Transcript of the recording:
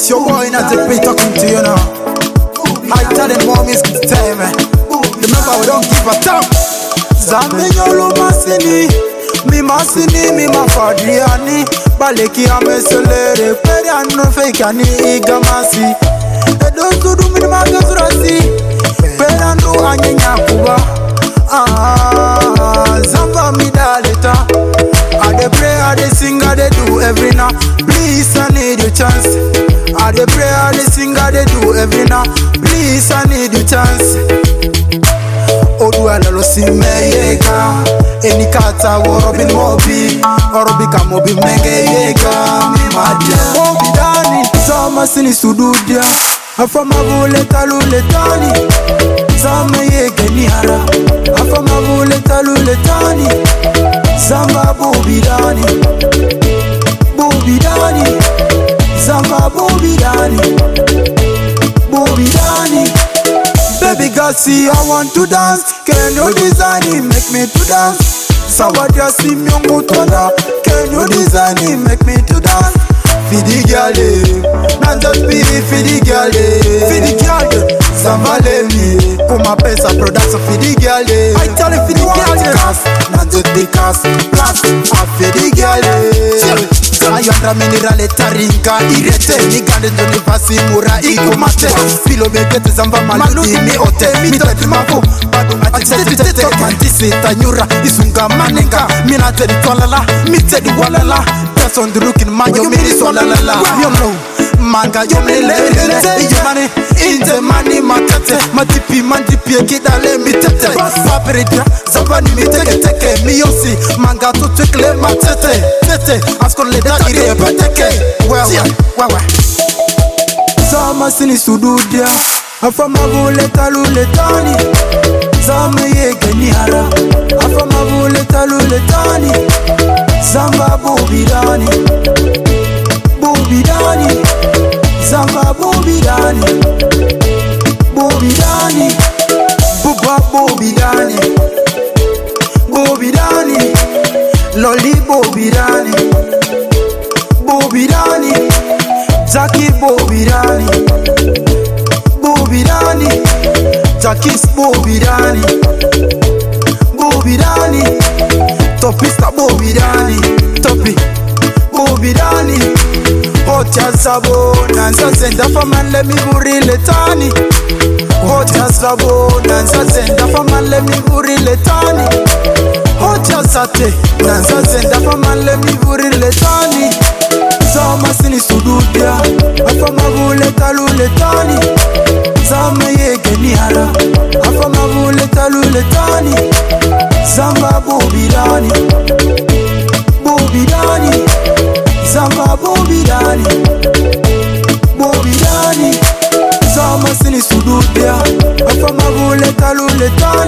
It's your boy Natty P talking to you now. I tell them more music to tell me. Remember we don't give a damn. Zambe nyolo masini, mi mafadriani. Baleki ameselere, peri anu fake ani igamasi. Edo sudu mini magazurasi, peri anu anyenya kuba. Zamba mi daleta. I dey pray, I dey sing, I dey do every now. Please, I need your chance. I dey pray, I dey sing, I dey do every now. Please, I need your chance. Oduala lo si meyeka. Eni kata worobin mobi. Orobika mobi menge yeka. Mi madje mobi dani. Sama sini sududia. Afama vule talu letani. Sama yeke niara. Afama vule talu letani. Zamba bobidani, bobidani, Zamba bobidani, bobidani. Baby girl, see I want to dance. Can you design it, make me to dance? Somebody see me on Mutonda. Can you design it, make me to dance? Fidi girl, not just be fidi girl, fidi girl. Zamba lemi, kuma pesa production fidi girl. I tell you fidi girl, not just because plus a fidi girl. Ayandra minerale taringa irete nigande ndoni vasi mura ikumate filo begete zamba maludi mi ote mi tadi mafu badu atete kantisi tanyura isunga manenga mina tedi twalala mi tedi walala person looking mayo mini solalala you know manga yo me lelete yemane inte mani matete matipi mandipi kidale mi tete paprika zabani mi teke mi yosi manga to tekle matete tete asko le da ire peteke wewe sama sini sududia afama vule talu letani zama yeke niara afama vule talu letani zamba bobidani bobidani Zamba bobidani, bobidani, buba bobidani, bobidani, loli bobidani, bobidani, Jackie bobidani, bobidani, Jackie's bobidani, bobidani, topista bobidani, topi, bobidani. Hocha sabo nanza senda faman let me buri letani. Hocha sabo nanza senda faman let me buri letani. Hocha sate nanza senda faman let me buri letani. Zama sini sududia afama vule talu letani. Zama yeke niara afama vule talu letani. Zamba bobidani, bobidani. Zamba bobidani, bobidani. Zama sini sududia afama vule talu letani.